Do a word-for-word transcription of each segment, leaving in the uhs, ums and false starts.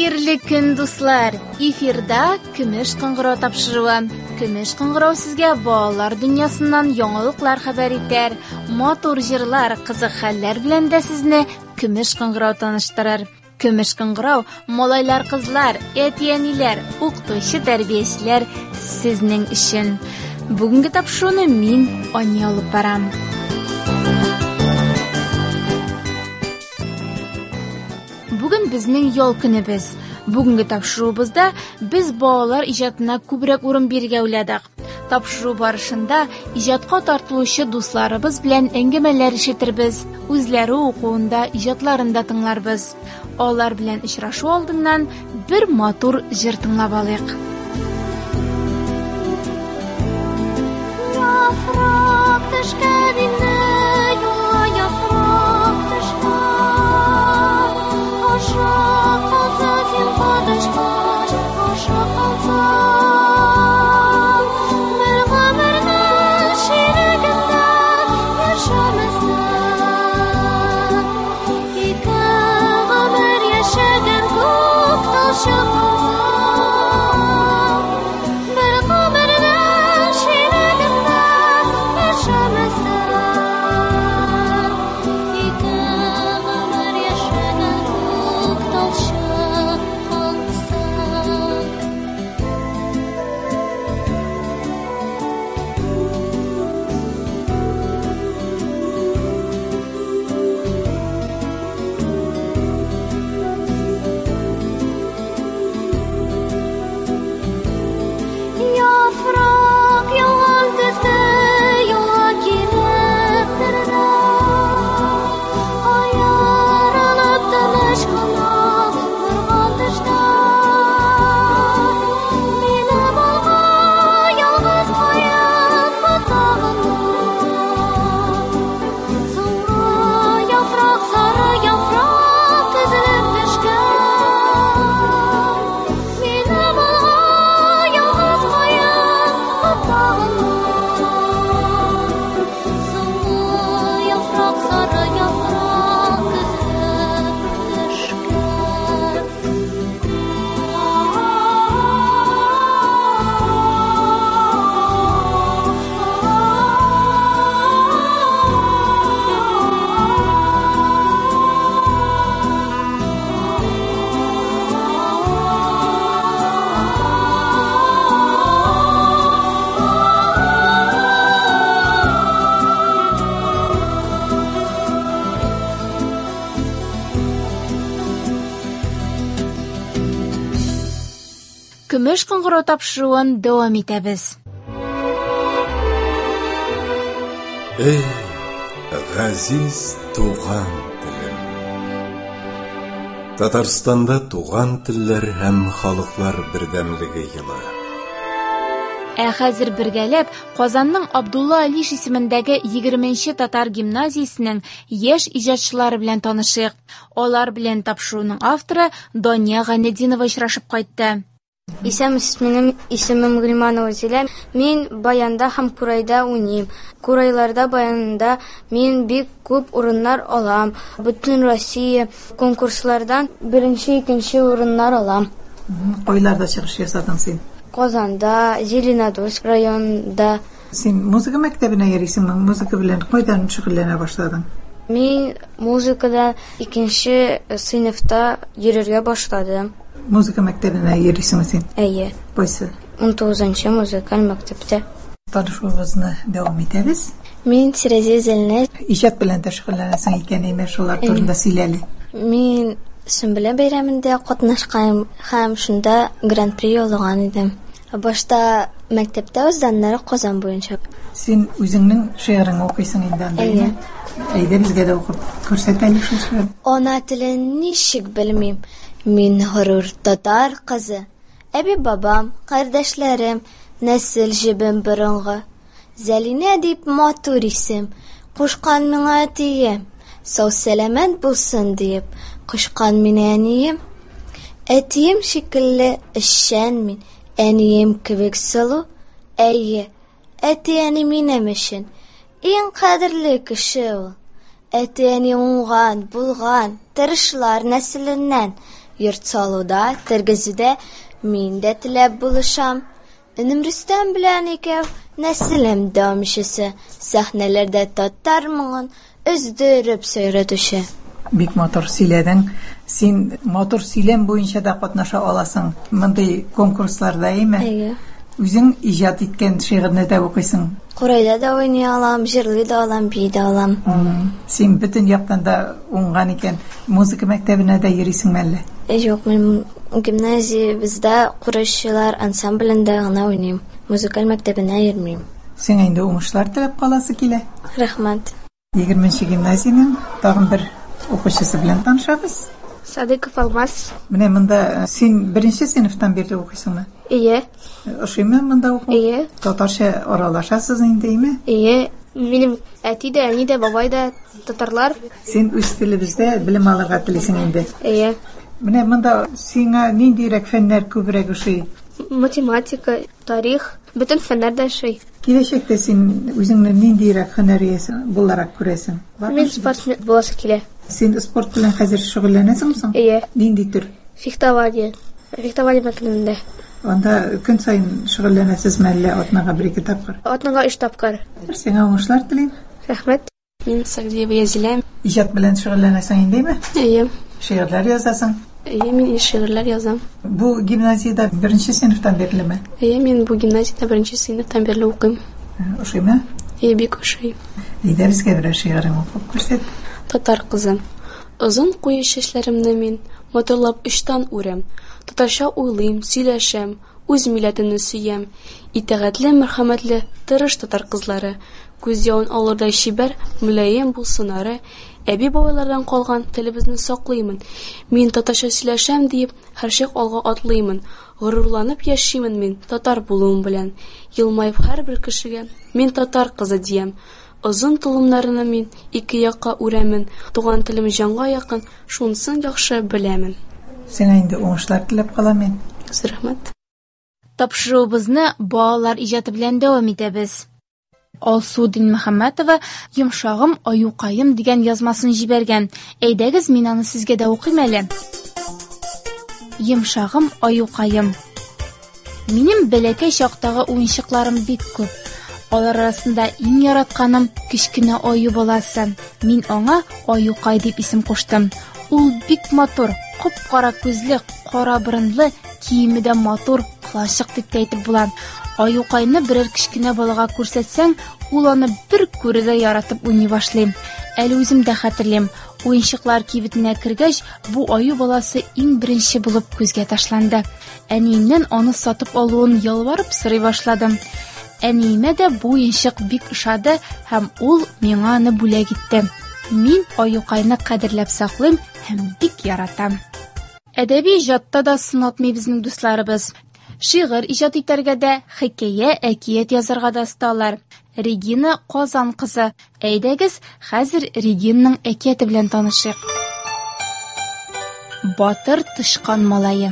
Хәерле көн, дуслар! Эфирда Көмеш кыңгырау тапшыруы. Көмеш кыңгырау сезгә балалар дөньясыннан яңалыклар хәбәр итәр, матур җырлар, кызык хәлләр белән дә сезне Көмеш кыңгырау таныштырыр. Көмеш кыңгырау малайлар, кызлар, әти-әниләр, укытучы, тәрбиячеләр сезнең өчен. Бүгенге тапшыруны мин Ания алып барам. Бүген безнең ял көнебез. Бүгенге тапшыруыбызда без балалар иҗатына күбрәк урын бирергә уйладык. Тапшыру барышында иҗатка тартылучы дусларыбыз белән әңгәмәләр ишетербез, үзләре укуында иҗатларын да тыңларбыз. Алар белән очрашу алдыннан бер матур җыр тыңлап алыйк. Яфрак төшкән инде, юла яфрак төшкән. Аша калса син кадышка, аша калса. Бер гомернең ширегендә яшәмәсәң, ике гомер яшәгән күк ташы калса. Бер гомернең ширегендә яшәмәсәң, ике гомер яшәгән күк ташы калса. Яфрак яуган төстә яла килеп торды. Аярылып тыныч кына торган төштә. Минем алга ялгыз каеп ботагымны. Соңра яфрак, сары яфрак өзелеп төшкән. Минем алга ялгыз каеп ботагымны. Соңра яфрак, сары яфрак өзелеп төшкән. Көмеш кыңгырау тапшыруын дәвам итәбез. Эй, газиз туган телем. Татарстанда туган телләр һәм халыклар бердәмлеге елы. Ә хәзер бергәләп Казанның Абдулла Алиш исемендәге егерменче татар гимназиясенең яшь иҗатчылары белән танышыйк. Алар белән тапшыруның авторы Дания Гайнетдинова очрашып кайтты. Исем исемем исемем Гыйльманова Зилә. Мин баянда һәм курайда уйныйм. Курайларда, баянда мин бик күп урыннар алам. Бөтен Россия конкурслардан беренче, икенче урыннар алам. Кайларда чыгыш ясадың син? Казанда, Зеленодольск районында. Син музыка мәктәбенә йөрисеңме? Музыка белән кайдан шөгыльләнә башладың? Мин музыкада икенче сыйныфта йөрергә башладым. Музыка мәктәбенә йөрисеңме син? Әйе. Кайсы? он тугызынчы музыкаль мәктәптә. Танышуыбызны дәвам итәбез. Мин Сирәзия Зелнә. Иҗат белән дә шөгыльләнәсең икән, әйме шулар турында сөйләле. Мин Сөмбелә бәйрәмендә катнашкан һәм шунда гран-при яулаган идем. Башта мәктәптә үзләннәре Казан буенча. Син үзеңнең шигыреңне укыйсың инде анда. Әйе. Әйдә безгә дә укып күрсәт әле шул шигырь. Ана телен ничек белмим. Мин горур татар кызы. Әби бабам, кардәшләрем, нәсел җибем борынгы. Зәлинә дип матур исем, кушкан миңа әтием. Сау сәламәт булсын дип, кушкан мине әнием. Әтием шикелле эшчән мин, әнием кебек сылу. Әйе, әти-әни минем өчен иң кадерле кеше ул. Әти-әни уңган, булган, тырышлар нәселеннән, Йорт салуда, тергезүдә мин дә теләп булышам. Энем Рөстәм белән икәү нәселем дамчысы, сәхнәләрдә татар моңын өздереп сөйрәтүче. Бик матур сөйләдең. Син матур сөйләм буенча да катнаша аласың. Мондый конкурсларда, әйме? Әйе. Үзең иҗат иткән шигырьне дә укыйсың. Корайда да уйный алам, җырлый да алам, бий да алам. Син бөтен яктан да уңган икән. Музыка мәктәбенә дә йөрисеңме әллә? Юк, мин гимназиябездә курайчылар ансамблендә гына уйныйм. Музыкаль мәктәбенә йөрмим. Син инде уңышлар теләп каласы килә. Рәхмәт. егерменче гимназиянең тагын бер укучысы белән танышабыз. Садыков Алмаз. Менә монда син беренче сыйныфтан бирле укыйсыңмы? Ие. Ошыймы монда уку? Ие. Татарча аралашасыз инде, әйме? Ие. Минем әти дә, әни дә, бабай да татарлар. Син үз телебездә белем алырга телисең инде. Ие. Менә монда сиңа ниндирәк фәннәр күбрәк ошый? Математика, тарих, бөтен фәннәр дә ошый. Киләчәктә син үзеңне ниндирәк һөнәр иясе буларак күрәсең? Мин спортсмен буласы килә. Син спорт белән хәзер шөгыльләнәсеңме соң? Ие. Нинди төр? Фехтование. Фехтование мәктәбендә. Анда көн сайын шөгыльләнәсезме әллә атнага бер-ике тапкыр? Атнага өч тапкыр. Сиңа уңышлар телим. Рәхмәт. Мин Сагдиева Язилә. Иҗат белән шөгыльләнәсең индеме? Ие. Шигырьләр язасың. Ие, мин шигырьләр язам. Бу гимназиядә беренче сыйныфтан бирлеме? Ие, мин бу гимназиядә беренче сыйныфтан бирле укыйм. Ошыймы? Ие, бик ошый. Әйдә безгә берәр шигырың укып күрсәт. Татар кызы. Озын куе чәчләремне мин матурлап өчтән үрәм. Татарча уйлыйм, сөйләшәм, үз милләтемне сөям. Итәгатьле, мәрхәмәтле, тырыш татар кызлары. Күз явын алырдай чибәр, мөлаем булсынары. Әби бабайлардан калган телебезне саклыймын. Мин татарча сөйләшәм диеп, һәрчак алга атлыймын. Горурланып яшимен мин татар булуым белән. Елмаеп һәрбер кешегә мин татар кызы диям. Озын тулымнарны мин ике якка үрәмен. Туган телем җанга якын, шунысын яхшы беләмен. Сиңа инде уңышлар теләп калам мин. Рәхмәт. Тапшыруыбызны балалар иҗаты белән дәвам итәбез. Алсу Динмөхәммәтова «Йомшагым, аюкаем» дигән язмасын җибәргән. Әйдәгез, мин аны сезгә дә укыйм әле. Йомшагым, аюкаем. Минем бәләкәй чактагы уенчыкларым бик күп. Алар арасында иң яратканым кечкенә аю баласы. Мин аңа Аюкай дип исем куштым. Ул бик матур, кып-кара күзле, кара борынлы, киеме дә матур, классик дип әйтеп була. Аюкайны берәр кечкенә балага күрсәтсәң, ул аны бер күрүдә яратып уйный башлый. Әле үзем дә хәтерлим, уенчыклар кибетенә кергәч, бу аю баласы иң беренче булып күзгә ташланды. Әниемнән аны сатып алуын ялварып сорый башладым. Әниемә дә бу уенчык бик ошады һәм ул миңа аны бүләк итте. Мин Аюкайны кадерләп саклыйм һәм бик яратам. Әдәби иҗатта да сынатмый безнең дусларыбыз. Шигырь иҗат итәргә дә, хикәя, әкият язарга да осталар. Регина Казан кызы. Әйдәгез, хәзер Регинаның әкияте белән танышыйк. Батыр тышкан малае.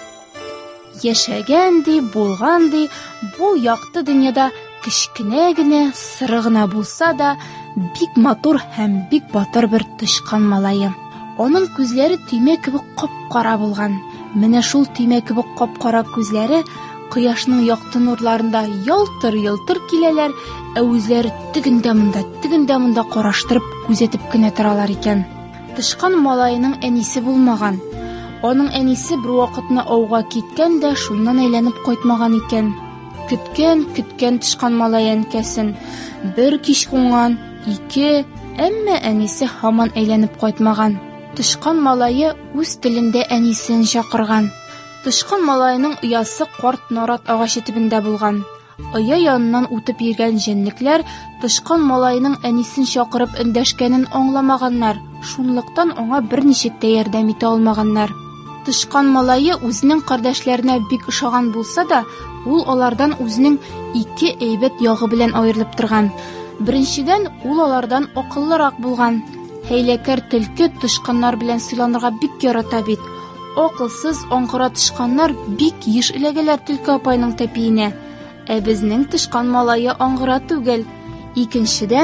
Яшәгән ди, булган ди, бу якты дөньяда кечкенә генә, сыры гына булса да, бик матур һәм бик батыр бер тышкан малае. Аның күзләре төймә кебек кап-кара булган. Менә шул төймә кебек кап-кара күзләре кояшның якты нурларында ялтыр-ялтыр киләләр, ә үзләре тегендә монда, тегендә монда караштырып күзәтеп кенә торалар икән. Тышкан малайының әнисе булмаган. Аның әнисе бер вакытны ауга киткән дә шуннан әйләнеп кайтмаган икән. Көткән, көткән тышкан малай әнкәсен. Бер кич кунган, ике, әмма әнисе һаман әйләнеп кайтмаган. Тышкан малае үз телендә әнисен чакырган. Тышкан малайның оясы карт нарат агачы төбендә булган. Оя яныннан үтеп йөргән җенлекләр тышкан малайның әнисен чакырып эндәшкәнен аңламаганнар. Шунлыктан аңа берничек тә ярдәм итә алмаганнар. Тышкан малае үзенең кардәшләренә бик ошаган булса да, ул алардан үзенең ике әйбәт ягы белән аерылып торган. Беренчедән, ул алардан акыллырак булган. Хәйләкәр төлке тышканнар белән сыйланырга бик ярата бит. Акылсыз, аңгыра тышканнар бик еш эләгәләр төлке апайның тәпиенә. Ә безнең тышкан малае аңгыра түгел. Икенчедән,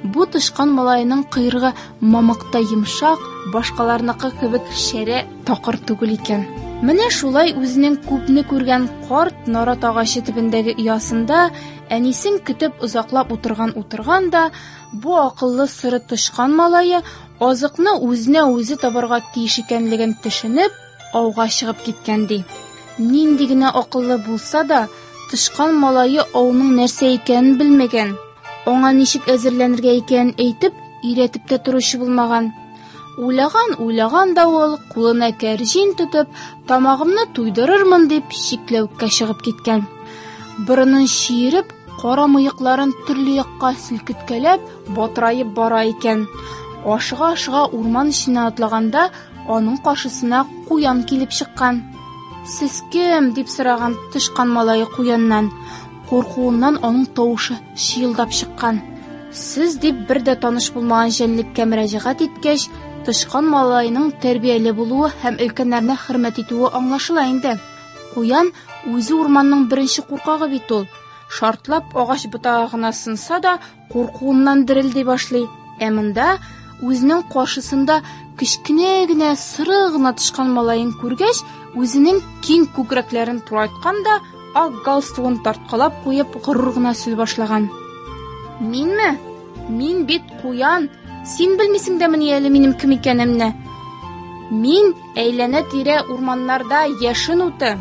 Бу тышкан малайының койрыгы мамыкта йомшак, башкаларныкы кебек шәре, такыр түгел икән. Менә шулай үзенең күпне күргән карт нарат агачы төбендәге оясында әнисен көтеп озаклап утырган утырган да, бу акыллы сыры тышкан малае азыкны үзенә үзе табарга тиеш икәнлеген төшенеп, ауга чыгып киткән ди. Нинди генә акыллы булса да, тышкан малае ауның нәрсә икәнен белмәгән. Аңа ничек әзерләнергә икәнен әйтеп, өйрәтеп тә торучы булмаган. Уйлаган, уйлаган да ул, кулына кәрҗин тотып, тамагымны туйдырырмын дип шикләүккә чыгып киткән. Борынын шиереп, кара мыекларын төрле якка селкеткәләп, батраеп бара икән. Ашыга-ашыга урман эченә атлаганда, аның каршысына куян килеп чыккан. "Сез кем?" дип сораган тышкан малае куяннан. Куркуыннан аның тавышы шыелдап чыккан. "Сез" дип бер дә таныш булмаган җәнлеккә мөрәҗәгать иткәч, тышкан малайның тәрбияле булуы һәм өлкәннәрне хөрмәт итүе аңлашыла инде. Куян үзе урманның беренче куркагы бит ул. Шартлап агач ботагына сынса да, куркуыннан дерелди башлый. Ә монда үзенең каршысында кечкенә генә сыры гына тышкан малайын күргәч, үзенең киң күкрәкләрен турайтканда, ак галстугын тарткалап куеп, горур гына сүз башлаган. "Минме? Мин бит Куян. Син белмисең дә менә әле минем кем икәнемне. Мин әйләнә-тирә урманнарда яшен уты."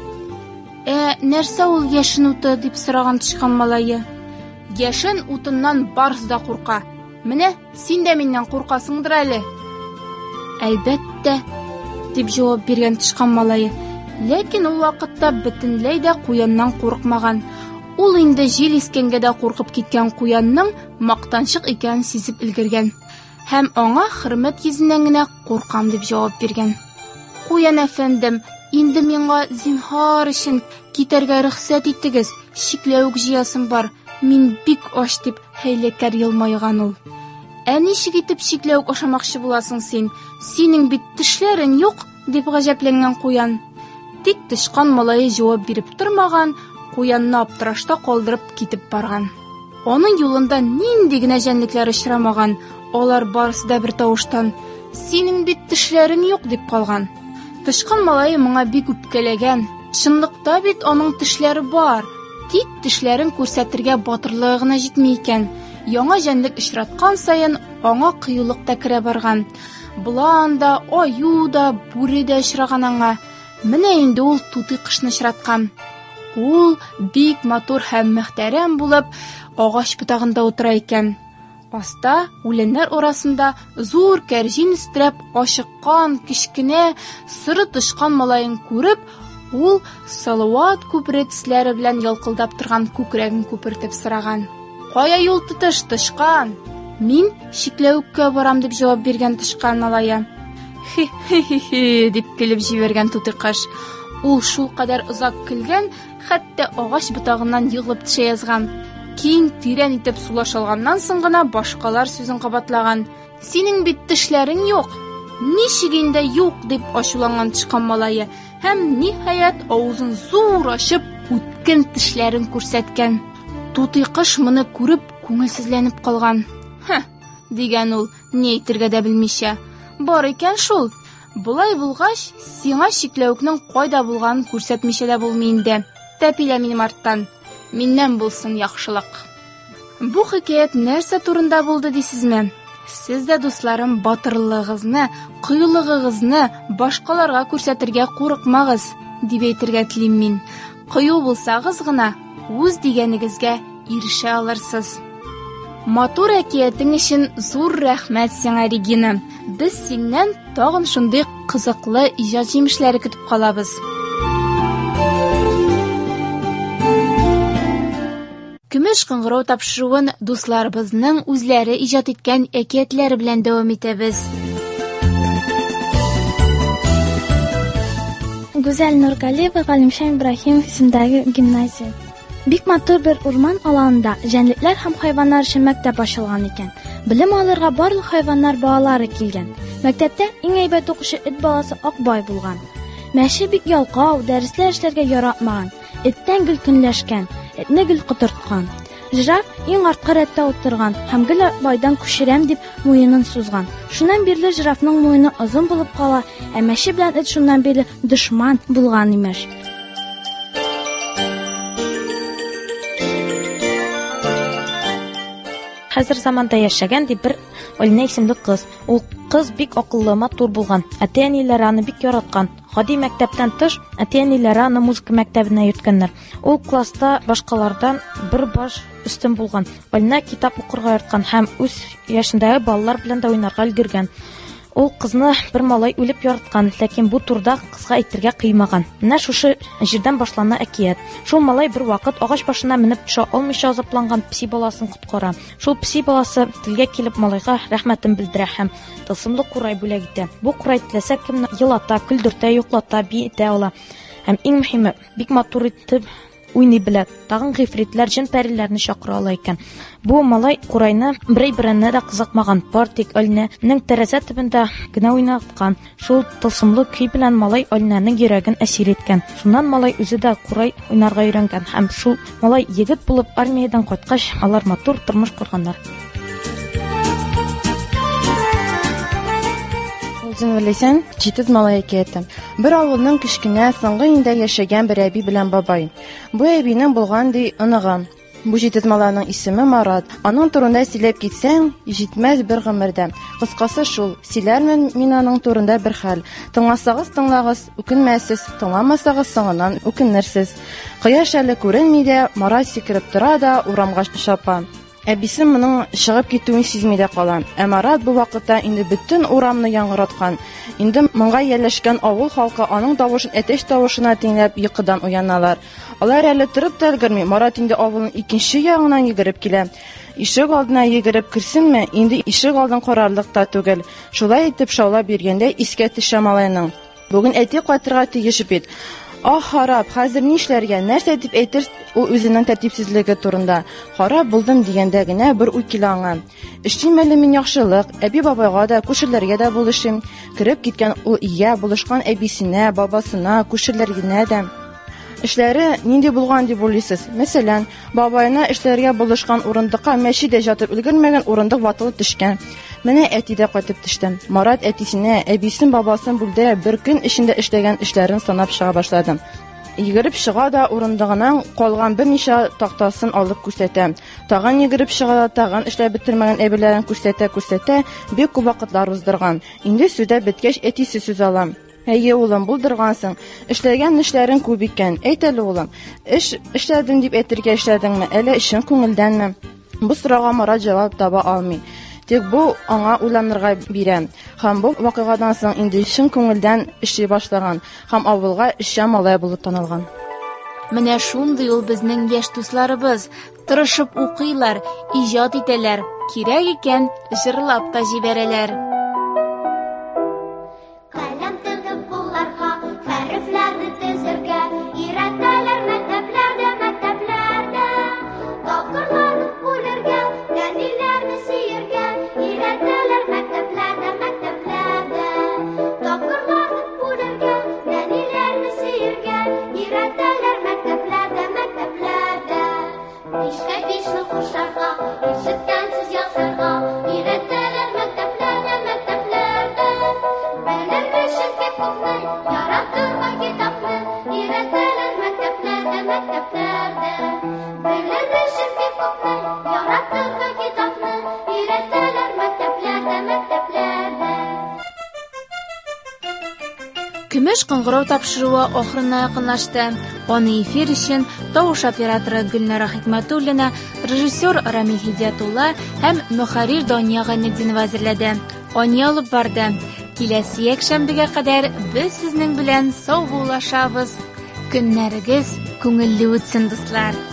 "Ә нәрсә ул яшен уты?" дип сораган тышкан малае. "Яшен утыннан барс да курка. Менә син дә миннән куркасыңдыр әле." "Әлбәттә", дип җавап биргән тышкан малае. Ләкин ул вакытта бөтенләй дә Куяннан курыкмаган. Ул инде җил искәнгә дә куркып киткән Куянның мактанчык икәнен сизеп өлгергән һәм аңа хөрмәт йөзеннән генә куркам дип җавап биргән. "Куян әфәндем, инде миңа зинһар өчен китәргә рөхсәт итегез. Шикләүк җыясым бар. Мин бик аш" дип хәйләкәр елмайган ул. "Ә ничек итеп шикләүк ашамакчы буласың син? Синең бит тешләрең юк" дип гаҗәпләнгән Куян. Тик тышкан малае җавап биреп тормаган, Куянны аптырашта калдырып китеп барган. Аның юлында нинди генә җәнлекләр очрамаган, алар барысы да бер тавыштан "Синең бит тешләрең юк" дип калган. Тышкан малае моңа бик үпкәләгән. Чынлыкта бит аның тешләре бар, тик тешләрен күрсәтергә батырлыгы гына җитми икән. Яңа җәнлек очраткан саен аңа кыюлык та керә барган. Булан да, аю да, бүре дә очраган аңа. Менә инде ул тутый кышны очраткан. Ул бик матур һәм мөхтәрәм булып, агач ботагында утыра икән. Аста, үләннәр арасында зур кәрҗин өстерәп ашыккан, кечкенә, сыры тышкан малайын күреп, ул Салават күпре тисләре белән ялкылдап торган күкрәген күпертеп сораган. "Кая юл тотыш, тышкан?" "Мин шикләүккә барам" дип җавап биргән тышкан малае. "Хи-хи-хи" дип көлеп җибәргән тутый кыш. Ул шул кадәр озак көлгән, хәтта агач ботагыннан егылып төшә язган. Киң, тирән итеп сулаш алганнан соң гына башкалар сүзен кабатлаган. "Синең бит тешләрең юк. Ничек инде юк" дип ачуланган тышкан малае һәм ниһаять авызын зур ачып, үткен тешләрен күрсәткән. Тутый кыш моны күреп күңелсезләнеп калган. "Һә" дигән ул, ни әйтергә дә белмичә. "Бар икән шул. Булай булгач, сиңа шикләүкнең кайда булганын күрсәтмичә дә булмый инде. Тәпилә минем арттан. Миннән булсын яхшылык." Бу хикәят нәрсә турында булды дисезме? Сез дә, дусларым, батырлыгыгызны, кыюлыгыгызны башкаларга күрсәтергә курыкмагыз, дип әйтергә телим мин. Кыю булсагыз гына, үз дигәнегезгә ирешә алырсыз. Матур әкиятең өчен зур рәхмәт сиңа, Регина. Без синнән тагын шундый кызыклы иҗат җимешләре көтеп калабыз. Көмеш кыңгырау тапшыруын дусларыбызның үзләре иҗат иткән әкиятләре белән дәвам итәбез. Гүзәл Нургалиева Галимшан Ибраһимов исемендәге гимназия. Бик матур бер урман аланында җәнлекләр һәм хайваннар өчен мәктәп ачылган икән. Белем алырга барлык хайваннар балалары килгән. Мәктәптә иң әйбәт укучы эт баласы Акбай булган. Мәше бик ялкау, дәресләр эшләргә яратмаган. Эттән гел көнләшкән, этне гел котырткан. Жираф иң артка рәттә утырган һәм гел байдан күчерәм дип муенын сузган. Шуннан бирле жирафның муены озын булып кала, ә мәче белән эт шуннан бирле дошман булган имеш. Хәзер заманда яшәгән дип бер Алина исемле кыз. Ул кыз бик акыллы, матур булган. Әти-әниләре аны бик яраткан. Гади мәктәптән тыш, әти-әниләре аны музыка мәктәбенә йөрткәннәр. Ул класста башкалардан бер баш өстен булган. Алина китап укырга яраткан һәм үз яшендәге балалар белән дә уйнарга өлгергән. Ул кызны бер малай үлеп яраткан, ләкин бу турда кызга әйтергә кыймаган. Менә шушы җирдән башлана әкият. Шул малай бер вакыт агач башына менеп төшә алмыйча азапланган пси баласын коткара. Шул пси баласы телгә килеп малайга рәхмәтен белдерә һәм тылсымлы курай бүләк итә. Бу курай теләсә кемне елата, көлдертә, юклата, биетә ала. Һәм иң мөһиме, бик матур итеп уйный белә. Тагын гыйфритләр, җен пәриләрне чакыра ала икән. Бу малай курайны берәй-беренә дә кызыкмаган, партик Алинәнең тәрәзә төбендә генә уйнаткан. Шул тылсымлы көй белән малай Алинәнең йөрәген әсир иткән. Шуннан малай үзе дә курай уйнарга өйрәнгән һәм шул малай егет булып армиядән кайткач, алар матур тормыш корганнар. Үзен беләсәң, җитез малай әкияте. Бер авылның кечкенә соңгы инде яшәгән бер әби белән бабай. Бу әбинең булган ди оныгы. Бу җитез малайның исеме Марат. Аның турында сөйләп китсәң, җитмәс бер гомердә. Кыскасы шул, сөйләрмен мин аның турында бер хәл. Тыңласагыз тыңлагыз, үкенмәсез, тыңламасагыз соңыннан үкенерсез. Кояш әле күренми дә, Марат сикереп тора да урамга чапа. Әбисе моның чыгып китүен сизми дә кала. Ә Марат бу вакытта инде бөтен урамны яңгыраткан. Инде моңга яшәшкән авыл халкы аның тавышын әтәч тавышына тыңлап йокыдан уяналар. Алар әле торып та өлгерми. Марат инде авылның икенче ягыннан йөгереп килә. Ишек алдына йөгереп кирсенме? Инде ишек алдын карарлык та түгел. Шулай итеп шаулап биргәндә искә төшә малайның. Бүген әти кайтырга тиеш бит. Ах, харап, хәзер ни эшләргә? Нәрсә дип әйтер ул үзенең тәртипсезлеге турында? Харап булдым дигәндә генә бер уй килә аңа. Эштим әле мин яхшылык, әби бабайга да, күшерләргә дә булышым. Киреп киткән ул ия, булышкан әбисенә, бабасына, күшерләргә дә. Эшләре нинди булган дип уйлыйсыз? Мәсәлән, бабайына эшләргә булышкан урындыкка мәчедә ятып өлгермәгән урындык ватылып төшкән. Менә әти дә кайтып төште. Марат әтисенә, әбисен, бабасын бүлдерә бер көн эчендә эшләгән эшләрен санап чыга башлады. Йөгереп чыга да урындыгының калган берничә тактасын алып күрсәтә. Тагын йөгереп чыга да тагын эшләп бетермәгән әбиләрен күрсәтә, күрсәтә, бик күп вакытлар уздырган. Инде сүдә беткәч әтисе сүз ала. Әйе, улым, булдыргансың. Эшләгән эшләрең күп икән. Әйт әле, улым. Эш эшләдем дип әйтергә эшләдеңме? Әле эшең күңелдәнме? Бу сорауга Марат җавап таба алмый. Тик бу аңа уйланырга бирә. Һәм бу вакыйгадан соң инде чын күңелдән эшли башлаган һәм авылга эшчән малай булып танылган. Менә шундый ул безнең яшь дусларыбыз. Тырышып укыйлар, иҗат итәләр. Кирәк икән, җырлап та җибәрәләр. Көмеш кыңгырау тапшыруы ахырына якынлашты. Аны эфир өчен тавыш операторы Гөлнара Хикмәтуллина, режиссер Рамил Хидиятулла һәм мөхәррир Дания Гайнетдинова әзерләде. Аны алып барды. Киләсе якшәмбегә кадәр без сезнең белән сау булашабыз. Көннәрегез күңелле үтсен, дуслар.